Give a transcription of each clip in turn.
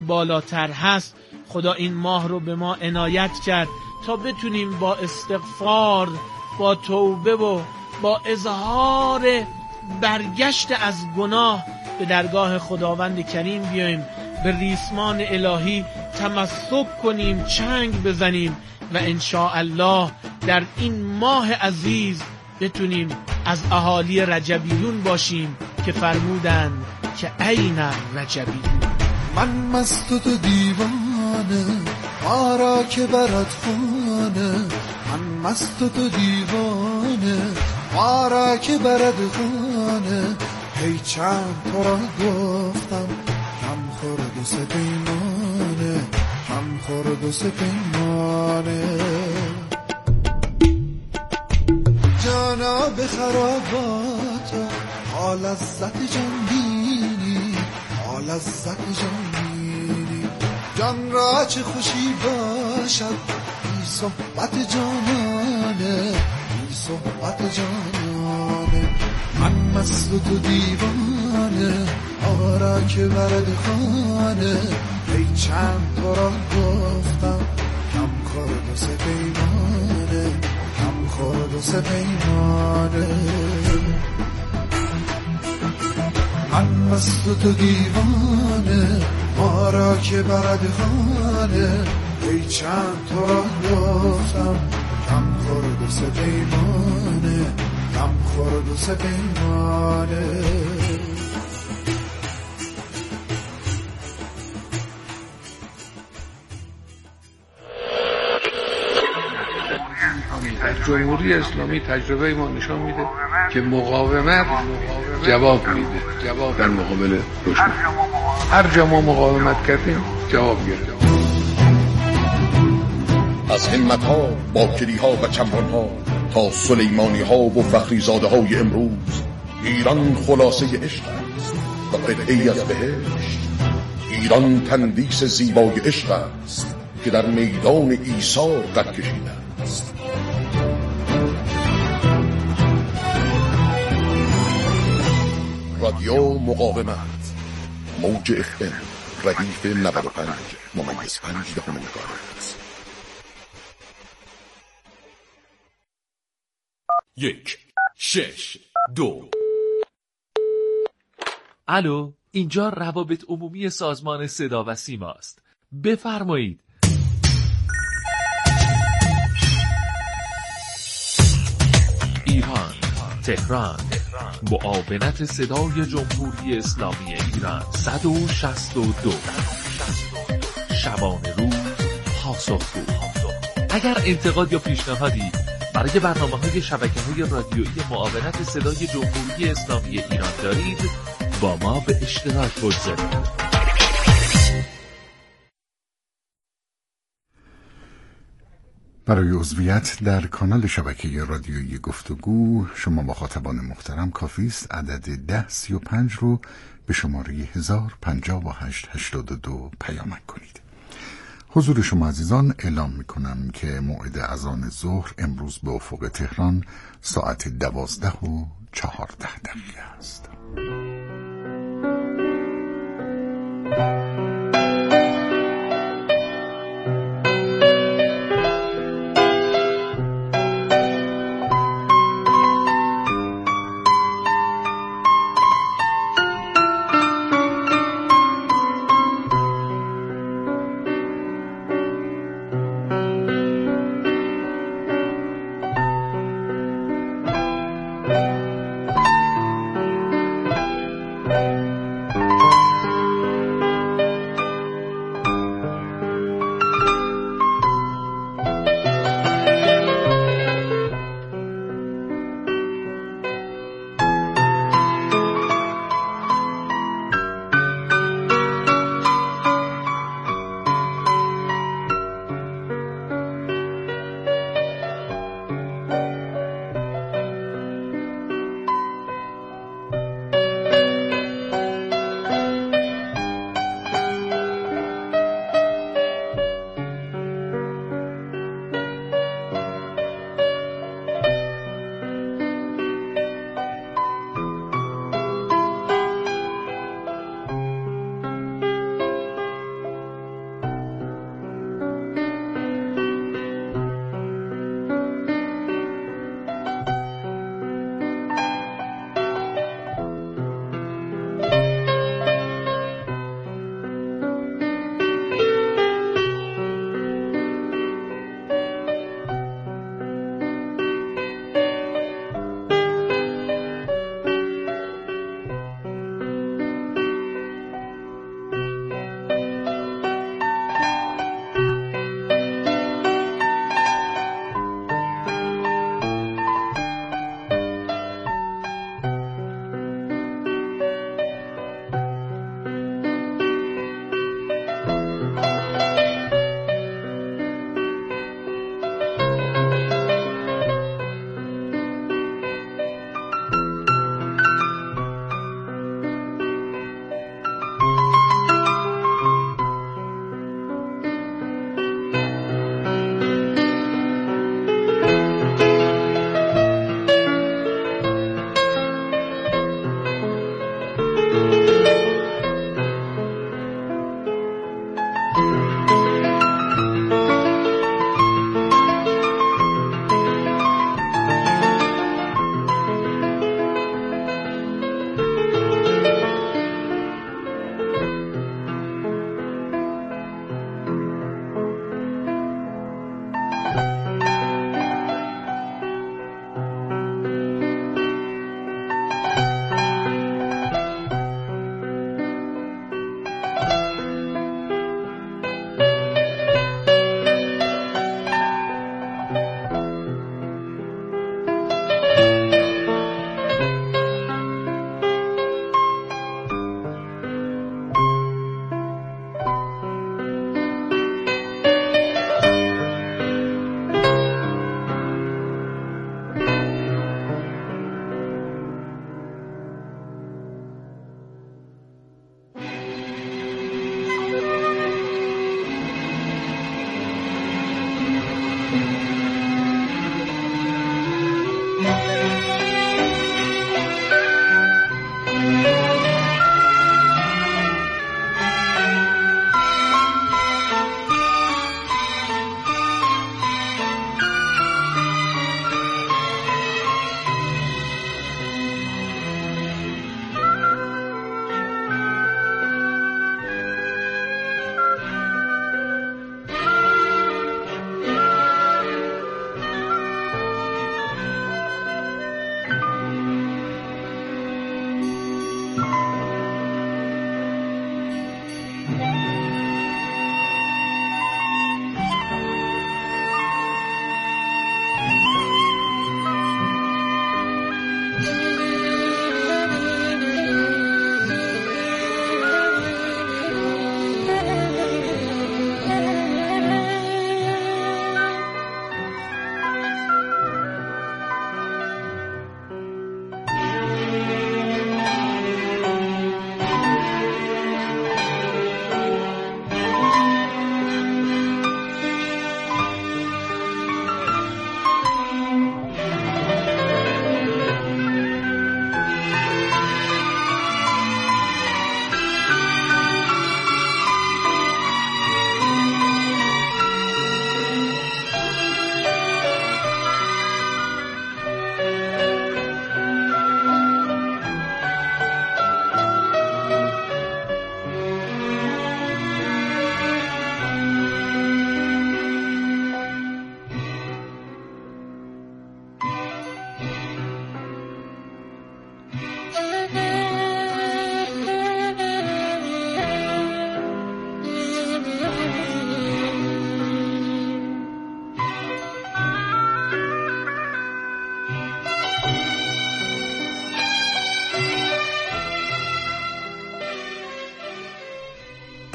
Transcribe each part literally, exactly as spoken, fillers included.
بالاتر هست. خدا این ماه رو به ما عنایت کرد تا بتونیم با استغفار، با توبه و با اظهار برگشت از گناه به درگاه خداوند کریم بیاییم، به ریسمان الهی تمسک کنیم، چنگ بزنیم و انشاءالله در این ماه عزیز بتونیم از اهالی رجبیون باشیم که فرمودند که عین رجبیون. من مست و تو دیوانه، ما را که برد خانه. من مست و تو دیوانه، ما را که برد خانه. هی چند تو را گفتم کم خورد و سپیمانه، کم خورد و سپیمانه. جانا به خراباتا تا لذت جان بینی، تا لذت جان بینی. جان را چه خوشی باشد بی صحبت جانانه، بی صحبت جانانه. من مست و تو دیوانه، آرا که برد خانه. ای چند تو را گفتم کم خورد و سپیمانه، کم خورد و سپیمانه. من مست و تو دیوانه، ما را که برد خانه. ای چند تو را گفتم کم خورد و سپیمانه، کم خورد و سپیمانه. جمهوری اسلامی تجربه ما نشان میده که مقاومت جواب میده، جواب در مقابل دشمن. هر جا ما مقاومت کردیم جواب گرفتیم. از همت ها، باکری ها و چمران ها تا سلیمانی ها و فخری زاده های امروز، ایران خلاصه عشق است و قطعه‌ای از بهشت. ایران تندیس زیبای عشق است که در میدان ایثار قد کشیده است. رادیو مقاومت، موج اف ام، ردیف نود و پنج ممیز پنج دهم مگاهرتز. یک شش دو. الو، اینجا روابط عمومی سازمان صدا و سیما است. بفرمایید. ایران، تهران، معاونت صدای جمهوری اسلامی ایران صد و شصت و دو. شبانه روز پاسخگو. اگر انتقاد یا پیشنهادی برای برنامه‌های شبکه‌های رادیویی معاونت صدای جمهوری اسلامی ایران دارید، با ما به اشتراک بگذارید. برای عضویت در کانال شبکه رادیویی گفتگو شما مخاطبان محترم کافی است عدد ده سی و پنج رو به شماره هزار پنجاه و هشت هشتاد و دو پیامک کنید. حضور شما عزیزان اعلام می کنم که موعد اذان ظهر امروز به افق تهران ساعت دوازده و چهارده دقیقه است.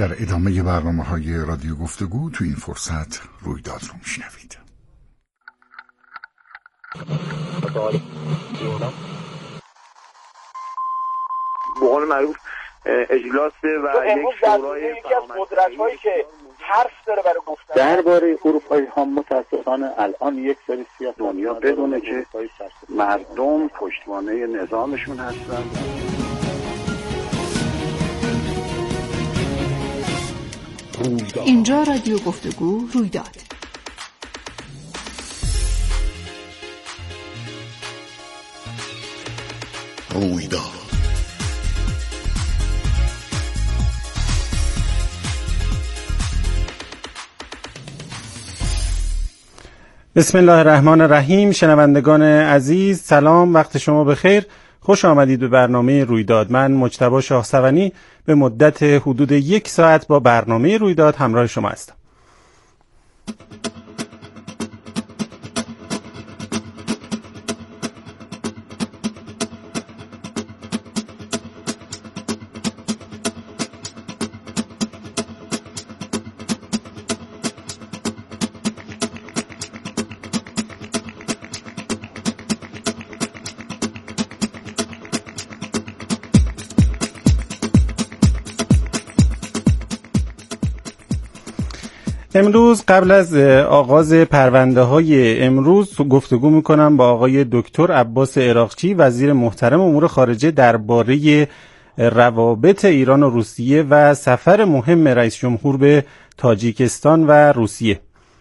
در ادامه برنامه های رادیو گفتگو تو این فرصت رویداد رو میشنوید. به قول معروف اجلاسه و یک شورای یکی از قدرت‌هایی که حرف داره برای گفتن درباره اروپایی ها متاسفانه الان یک سری سیاست دنیا بدونه که مردم پشتوانه نظامشون هستن. اینجا رادیو گفتگو رویداد. رویداد بسم الله الرحمن الرحیم. شنوندگان عزیز سلام، وقت شما بخیر، خوش آمدید به برنامه رویداد. من مجتبی شاهسوانی به مدت حدود یک ساعت با برنامه رویداد همراه شما هستم. امروز قبل از آغاز پرونده های امروز گفتگو میکنم با آقای دکتر عباس عراقچی، وزیر محترم امور خارجه، درباره روابط ایران و روسیه و سفر مهم رئیس جمهور به تاجیکستان و روسیه.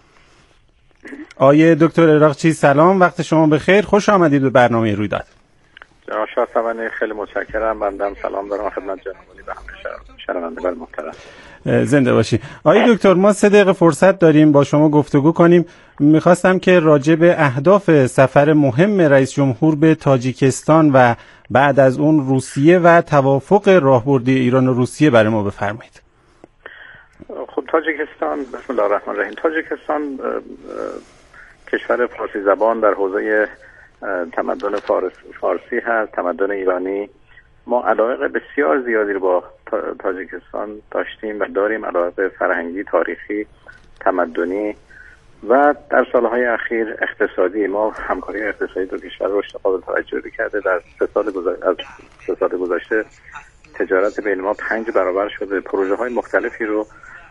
آقای دکتر عراقچی سلام، وقت شما بخیر، خوش آمدید به برنامه رویداد. جناب شاهسوانی خیلی متشکرم. بنده سلام دارم خدمت جناب علی و همه شنوندگان محترم. زنده باشی. آقای دکتر، ما سه دقیقه فرصت داریم با شما گفتگو کنیم. میخواستم که راجع به اهداف سفر مهم رئیس جمهور به تاجیکستان و بعد از اون روسیه و توافق راهبردی ایران و روسیه برای ما بفرمایید. خب تاجیکستان، بسم الله الرحمن الرحیم، تاجیکستان کشور فارسی زبان در حوزه تمدن فارس فارسی هست، تمدن ایرانی. ما علاقه بسیار زیادی رو با تاجیکستان داشتیم و داریم، علاقه فرهنگی، تاریخی، تمدنی و در سالهای اخیر اقتصادی. ما همکاری اقتصادی دو کشور رشد قابل توجهی کرده. در سه سال گذشته از سه سال گذشته تجارت بین ما پنج برابر شده. پروژه های مختلفی رو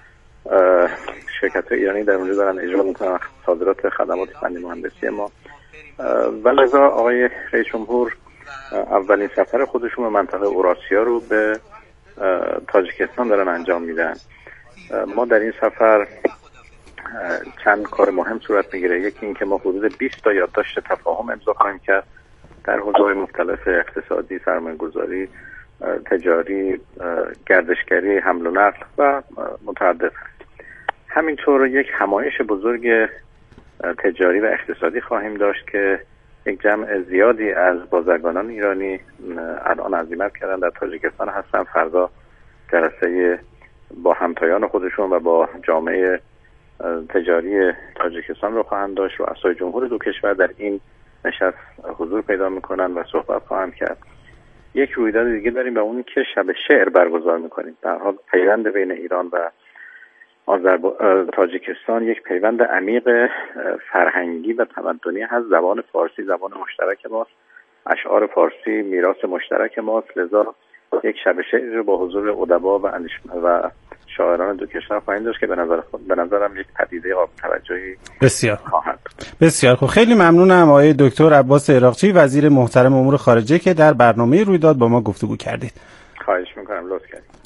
شرکت ایرانی در اونجا دارن اجرا میکنن، صادرات خدمات فنی مهندسی ما. ولذا آقای رئیس جمهور اولین سفر خودشون به منطقه اوراسیا رو به تاجیکستان دارن انجام میدن. ما در این سفر چند کار مهم صورت میگیره. یکی این که ما حدود بیست تا یادداشت تفاهم امضا خواهیم کرد در حوزه‌های مختلف اقتصادی، سرمایه‌گذاری، تجاری، گردشگری، حمل و نقل و متعدد. همینطور یک همایش بزرگ تجاری و اقتصادی خواهیم داشت که یک جمع زیادی از بازرگانان ایرانی الان عزیمت کردن در تاجیکستان هستن. فردا جلسه با همتایان خودشون و با جامعه تجاری تاجیکستان رو خواهند داشت. رؤسای جمهور دو کشور در این نشست حضور پیدا میکنن و صحبت خواهند کرد. یک رویداد دیگه داریم و اون که شب شعر برگزار میکنیم. در حال پیوند بین ایران و آذرب... تاجیکستان یک پیوند عمیق فرهنگی و تمدنی هست. زبان فارسی زبان مشترک ماست، اشعار فارسی میراث مشترک ماست. لذا یک شب شعر رو با حضور ادبا و اندیش... و شاعران دو کشور خواهیم داشت که به نظر خود به نظرم یک پدیده قابل توجهی بسیار خواهد. بسیار خوب، خیلی ممنونم آقای دکتر عباس عراقچی، وزیر محترم امور خارجه، که در برنامه رویداد با ما گفتگو کردید. خواهش میکنم، لطف کنید.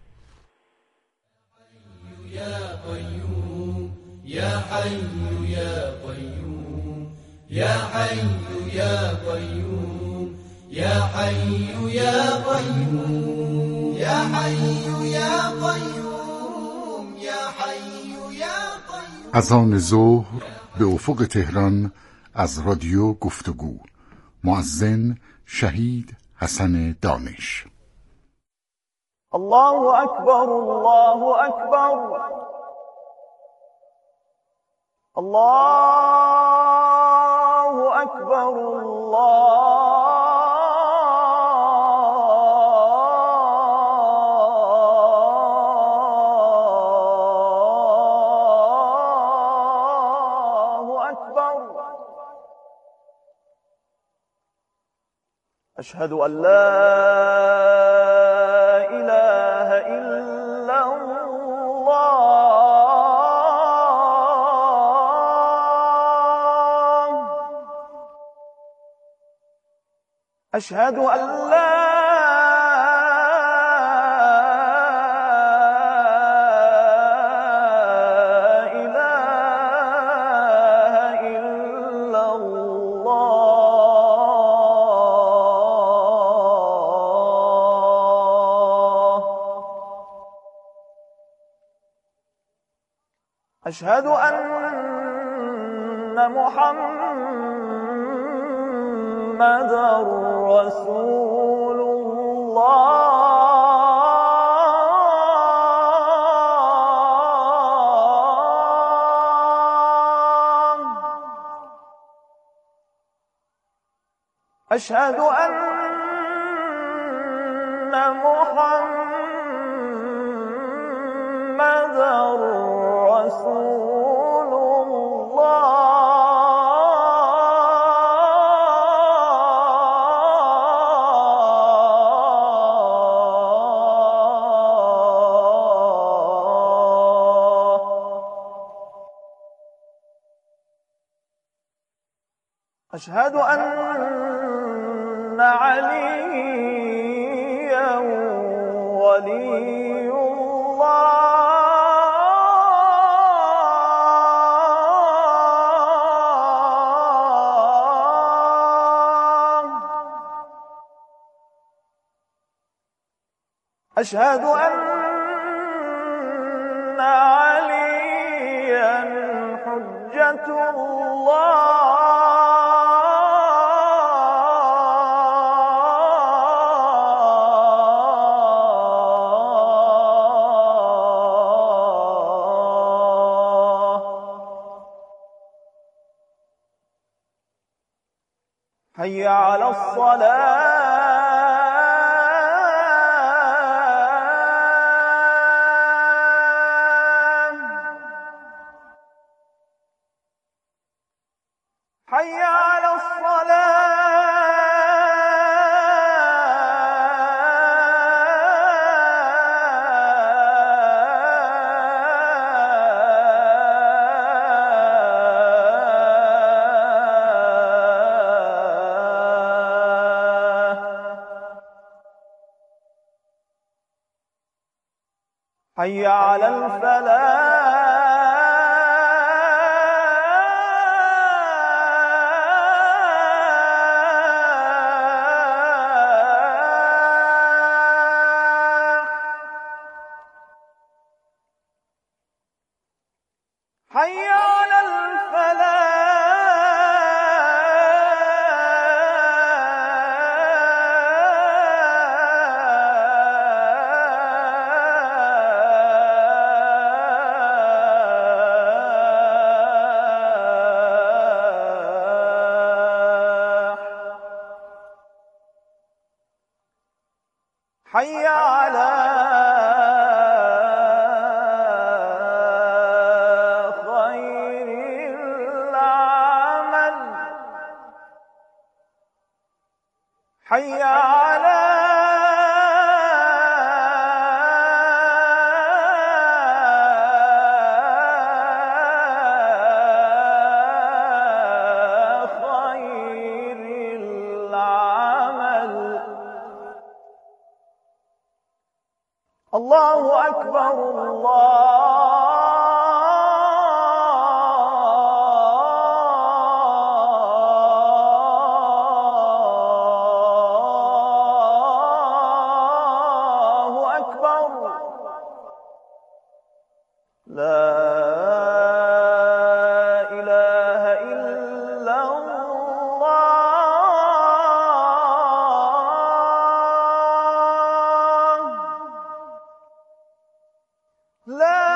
يا قيوم يا حي يا قيوم يا حي يا قيوم يا حي يا قيوم يا حي يا قيوم يا حي يا قيوم. اذان ظهر به افق تهران از رادیو گفتگو. مؤذن شهید حسن دانش. الله أكبر الله أكبر الله أكبر الله أشهد أن لا إله إلا الله. أشهد أن لا أشهد أن محمدًا رسول الله. أشهد أن محمدًا رسول الله. أشهد أن عليا ولي الله. أشهد أن عليا حجة الله. حي على الصلاة. حي على حي على الفلاح. حي على حي على خير العمل. حي على خير العمل. الله أكبر الله أكبر. لا إله إلا الله. لا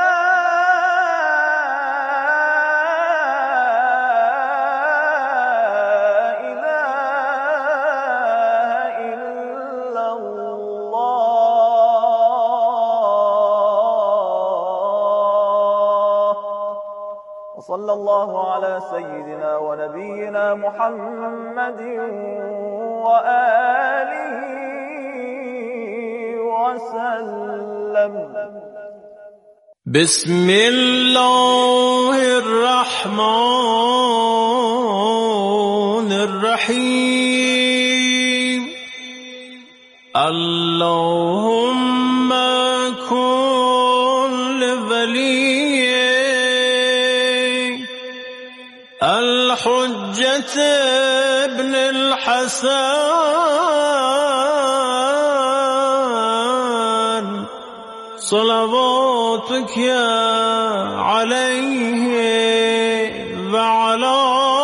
إله إلا الله. وصلى الله على سيدنا ونبينا محمد وآله وسلم. بسم الله الرحمن الرحیم. اللهم کن لولی الحجة ابن الحسن صلواتك عليه وعلى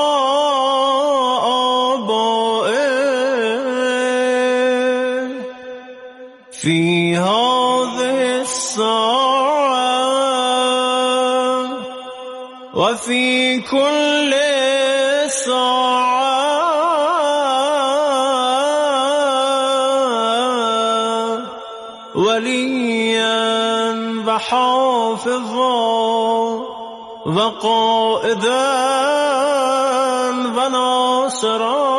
آبائه في هذه الساعة وفي كل ساعة وليا وحافظا وقائدا وناصرا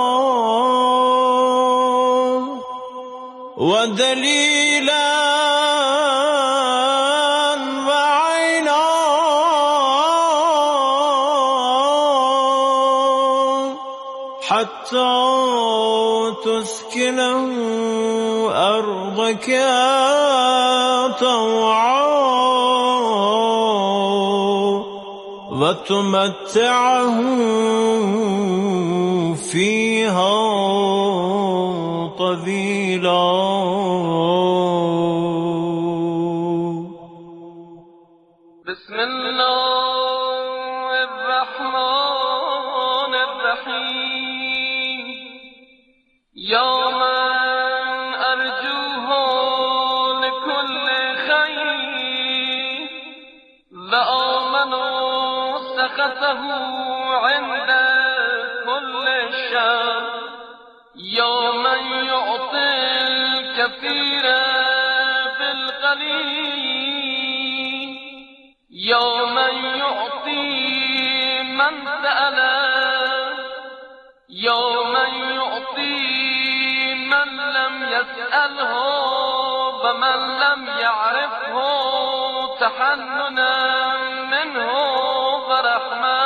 ودليلا وعينا حتى تسكنه أرضك طوعا وتمتعه فيها طويلا. بسم الله الرحمن الرحيم. يا من أرجوه لكل خير وآمنوا سخطه عند كل شر. يا من يعطي الكثير بالقليل. يا من يعطي من سأله. يا من يعطي من لم يسأله ومن لم يعرفه تحننا منه ورحمة.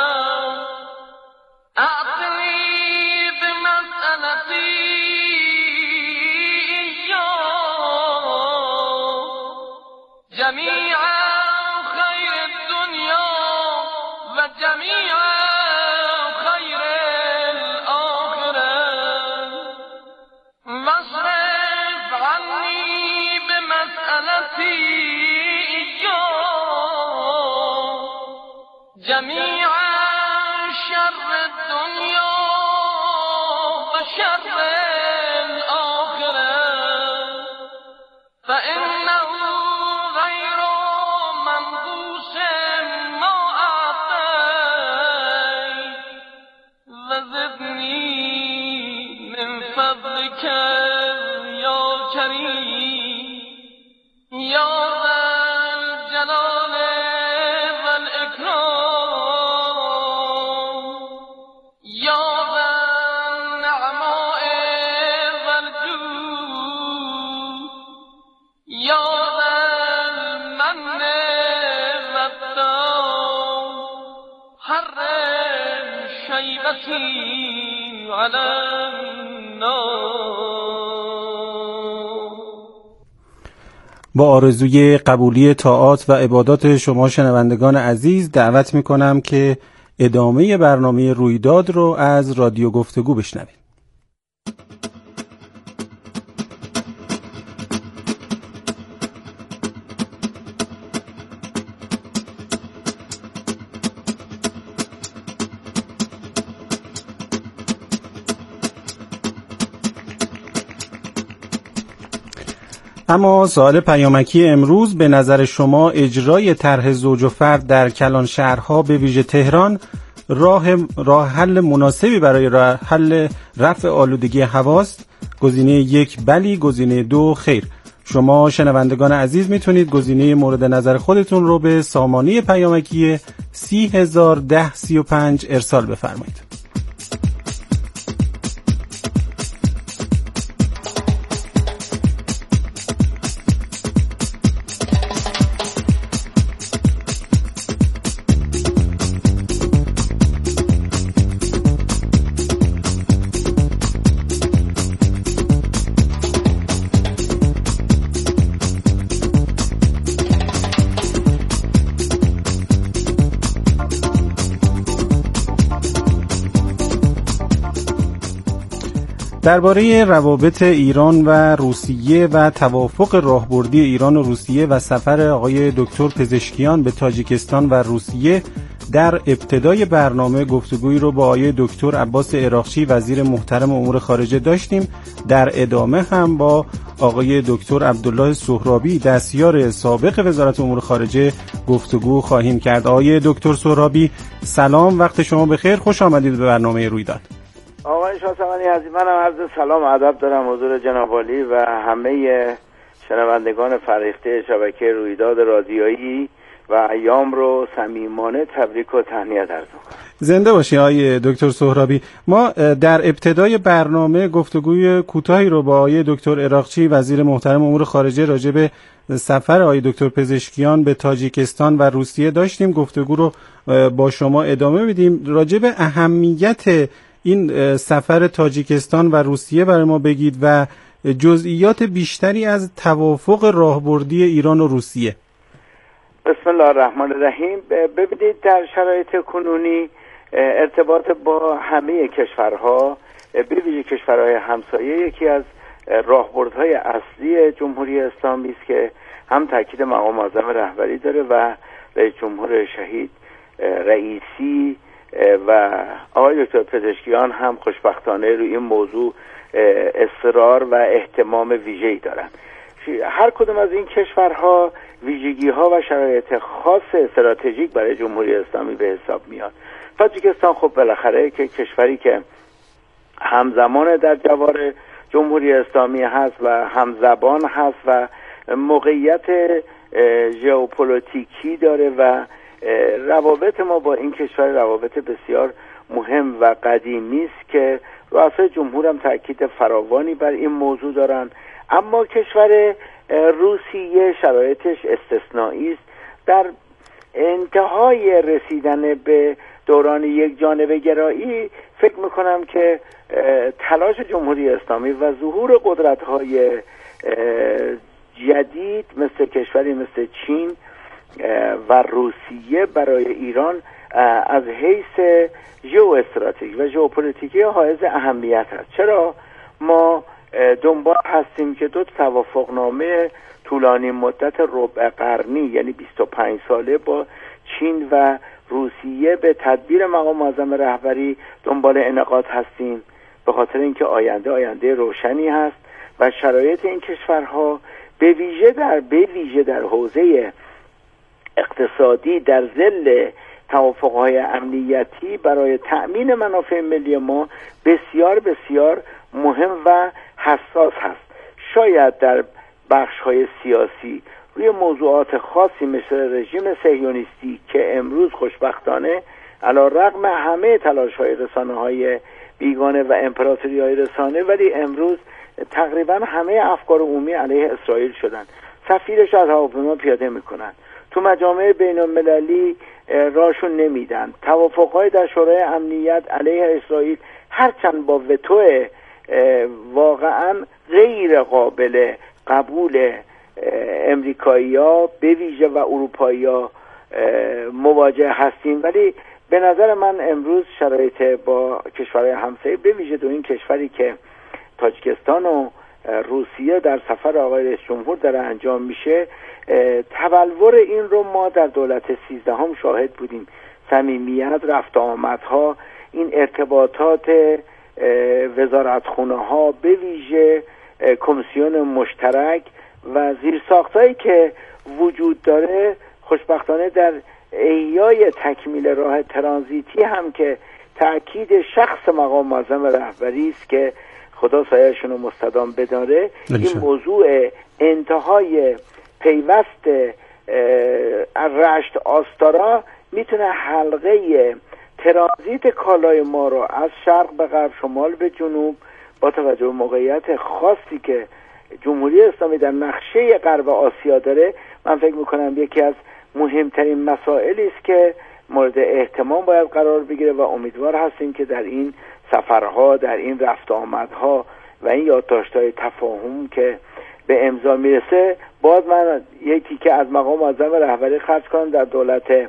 أعطني بمسألتي جميع خير الدنيا وجميع خير الآخرة واصرف عني بمسألتي جميع شر الدنيا وشر الآخرة فإنه غير منقوص ما أعطيت وزدني من فضلك يا كريم يا ذا الجلال والإكرام يا ذا النعماء والجود يا ذا المن والتوب حرم شيبتي على با آرزوی قبولی طاعات و عبادات شما شنوندگان عزیز دعوت میکنم که ادامه برنامه رویداد رو از رادیو گفتگو بشنوید. اما سوال پیامکی امروز به نظر شما اجرای طرح زوج و فرد در کلان شهرها به ویژه تهران راه راه حل مناسبی برای راه حل رفع آلودگی هواست؟ گزینه یک بلی، گزینه دو خیر. شما شنوندگان عزیز میتونید گزینه مورد نظر خودتون رو به سامانه پیامکی سی هزار ده سی و پنج ارسال بفرمایید. درباره روابط ایران و روسیه و توافق راهبردی ایران و روسیه و سفر آقای دکتر پزشکیان به تاجیکستان و روسیه در ابتدای برنامه گفتگویی رو با آقای دکتر عباس عراقچی وزیر محترم امور خارجه داشتیم. در ادامه هم با آقای دکتر عبدالله سهرابی دستیار سابق وزارت امور خارجه گفتگو خواهیم کرد. آقای دکتر سهرابی سلام، وقت شما بخیر، خوش آمدید به برنامه رویداد. آقای شاسمانی عزیز، منم عرض سلام و ادب دارم حضور جناب عالی و همه شنوندگان فرهیخته شبکه رویداد رادیویی و ایام رو صمیمانه تبریک و تهنیت عرض می‌کنم. زنده باشی آقای دکتر سهرابی. ما در ابتدای برنامه گفتگوی کوتاهی رو با آقای دکتر عراقچی وزیر محترم امور خارجه راجع به سفر آقای دکتر پزشکیان به تاجیکستان و روسیه داشتیم. گفتگو رو با شما ادامه میدیم. راجع به اهمیت این سفر تاجیکستان و روسیه برای ما بگید و جزئیات بیشتری از توافق راهبردی ایران و روسیه. بسم الله الرحمن الرحیم. ببینید در شرایط کنونی ارتباط با همه کشورها، به ویژه کشورهای همسایه، یکی از راهبردهای اصلی جمهوری اسلامی است که هم تاکید مقام معظم رهبری داره و رئیس جمهور شهید رئیسی و آقای دکتر پزشکیان هم خوشبختانه روی این موضوع اصرار و اهتمام ویژه‌ای دارند. هر کدوم از این کشورها ویژگی‌ها و شرایط خاص استراتژیک برای جمهوری اسلامی به حساب میاد. تاجیکستان خب بالاخره که کشوری که همزمان در جوار جمهوری اسلامی هست و همزبان هست و موقعیت ژئوپلیتیکی داره و روابط ما با این کشور روابط بسیار مهم و قدیمی است که رؤسای جمهور هم تاکید فراوانی بر این موضوع دارن. اما کشور روسیه شرایطش استثنایی است. در انتهای رسیدن به دوران یک جانبه گرایی فکر میکنم که تلاش جمهوری اسلامی و ظهور قدرت‌های جدید مثل کشوری مثل چین و روسیه برای ایران از حیث ژئواستراتژیک و ژئوپلیتیکی حائز اهمیت است. چرا؟ ما دنبال هستیم که دو توافقنامه طولانی مدت ربع قرنی یعنی بیست و پنج ساله با چین و روسیه به تدبیر مقام معظم رهبری دنبال انعقاد هستیم، به خاطر اینکه آینده آینده روشنی هست و شرایط این کشورها به ویژه در به ویژه در حوزه اقتصادی در ظل توافق‌های امنیتی برای تأمین منافع ملی ما بسیار بسیار مهم و حساس هست. شاید در بخش‌های سیاسی روی موضوعات خاصی مثل رژیم صهیونیستی که امروز خوشبختانه علی‌رغم همه تلاش‌های رسانه‌های بیگانه و امپراتوری‌های رسانه، ولی امروز تقریبا همه افکار عمومی علیه اسرائیل شدن. سفیرش از هواپیما پیاده میکنن، تو مجامع بین المللی راشون نمیدن. توافق‌های در شورای امنیت علیه اسرائیل هرچند با وتو واقعا غیر قابل قبول امریکایی‌ها به ویژه و اروپایی‌ها مواجه هستیم، ولی به نظر من امروز شرایط با کشورهای همسایه به ویژه دو این کشوری که تاجیکستان و روسیه در سفر آقای رئیس جمهور داره انجام میشه، تبلور این رو ما در دولت سیزدهم شاهد بودیم. صمیمیت، رفت آمدها، این ارتباطات وزارتخونه ها به ویژه کمیسیون مشترک و زیرساختایی که وجود داره، خوشبختانه در احیای تکمیل راه ترانزیتی هم که تأکید شخص مقام معظم رهبری است که خدا سایه‌شون رو مستدام بداره، این موضوع انتهای پیوست رشت آستارا میتونه حلقه ترانزیت کالای ما رو از شرق به غرب، شمال به جنوب، با توجه به موقعیت خاصی که جمهوری اسلامی در نقشه غرب آسیا داره، من فکر میکنم یکی از مهمترین مسائلی است که مورد اهتمام باید قرار بگیره و امیدوار هستیم که در این سفرها، در این رفت آمدها و این یادداشت‌های تفاهم که به امضا میرسه، باز من یک تیکه از مقام معظم رهبری خرج کنم در دولت